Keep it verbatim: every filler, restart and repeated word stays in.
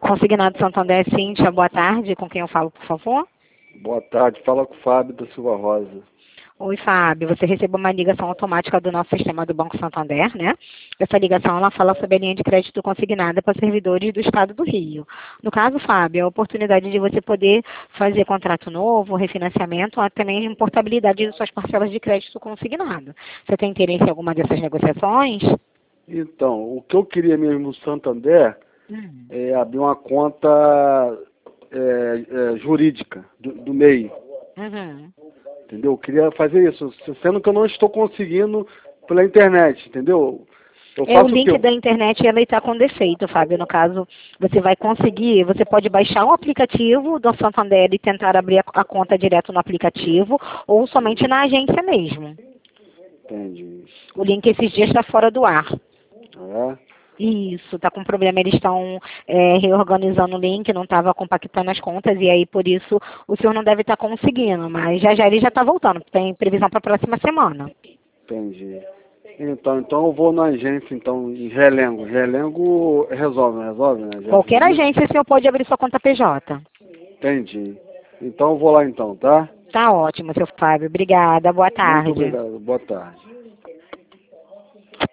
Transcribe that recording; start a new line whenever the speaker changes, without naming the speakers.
Consignado Santander, Cíntia, boa tarde. Com quem eu falo, por favor?
Boa tarde, fala com o Fábio da Silva Rosa.
Oi, Fábio. Você recebeu uma ligação automática do nosso sistema do Banco Santander, né? Essa ligação, ela fala sobre a linha de crédito consignada para servidores do Estado do Rio. No caso, Fábio, é a oportunidade de você poder fazer contrato novo, refinanciamento, ou até mesmo portabilidade de suas parcelas de crédito consignado. Você tem interesse em alguma dessas negociações?
Então, o que eu queria mesmo no Santander
Hum.
é abrir uma conta é, é, jurídica do, do M E I.
Uhum.
Entendeu? Eu queria fazer isso, sendo que eu não estou conseguindo pela internet, entendeu? Eu
É, o
faço o
link
quê?
da internet ela está com defeito, Fábio. No caso, você vai conseguir, você pode baixar o aplicativo do Santander e tentar abrir a, a conta direto no aplicativo ou somente na agência mesmo.
Entendi.
O link esses dias está fora do ar.
É?
Isso, está com problema. Eles estão é, reorganizando o link, não estava compactando as contas e aí por isso o senhor não deve estar conseguindo, mas já já ele já está voltando. Tem previsão para a próxima semana.
Entendi. Então, então eu vou na agência, então, em Relengo. Relengo resolve, não resolve, né? Já
Qualquer
fiz isso.
agência o senhor pode abrir sua conta P J.
Entendi. Então eu vou lá então, tá?
Tá ótimo, seu Fábio. Obrigada. Boa
Muito
tarde.
obrigado. Boa tarde.